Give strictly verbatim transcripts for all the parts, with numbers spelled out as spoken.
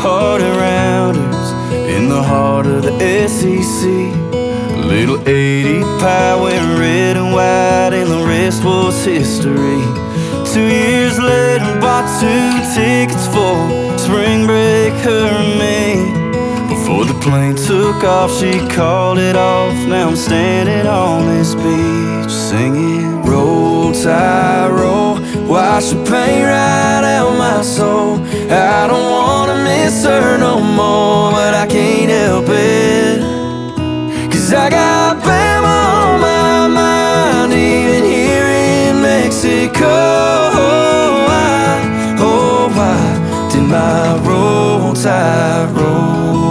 hearted rounders in the heart of the S E C. A little eighty pie wearing red and white, and the rest was history. Two years later, bought two tickets for spring break, her and me. Before the plane took off, she called it off. Now I'm standing on this beach singing, roll, tide, roll, wash the pain right out my soul. I don't wanna miss her no more, but I can't help it, 'cause I got Bama on my mind, even here in Mexico. Why, oh why did my roll, tide, roll?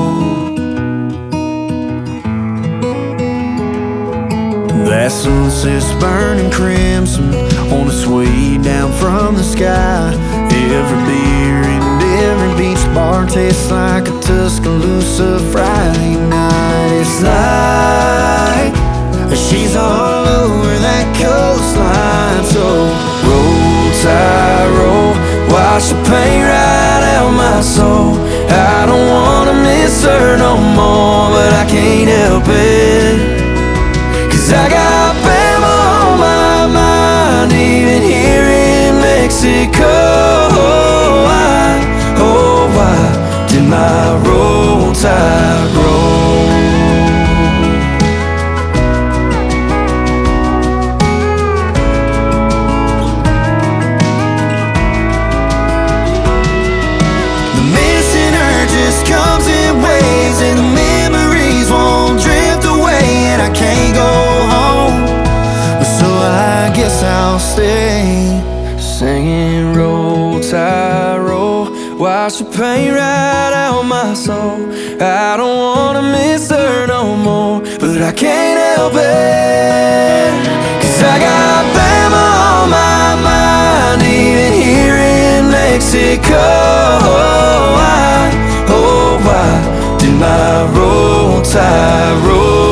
That sunset's burning crimson on its way down from the sky. Every beer and every beach bar tastes like a Tuscaloosa Friday night. It's like she's all over that coastline. So roll, tide, roll, wash the pain right out my soul. I don't wanna miss her no more, but I can't help it, 'cause I got Bama on my mind, even here in Mexico. Why, oh why did my roll, tide, roll? The missing her just comes in waves, and the memories won't drift away, and I can't go home, so I guess I'll stay singing, roll, tide, roll, wash the pain right out my soul. I don't wanna miss her no more, but I can't help it, 'cause I got Bama on my mind, even here in Mexico. Why, oh why did my roll, tide,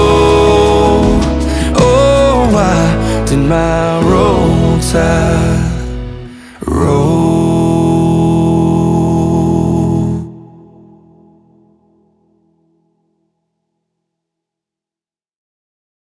roll? Oh why did my roll, tide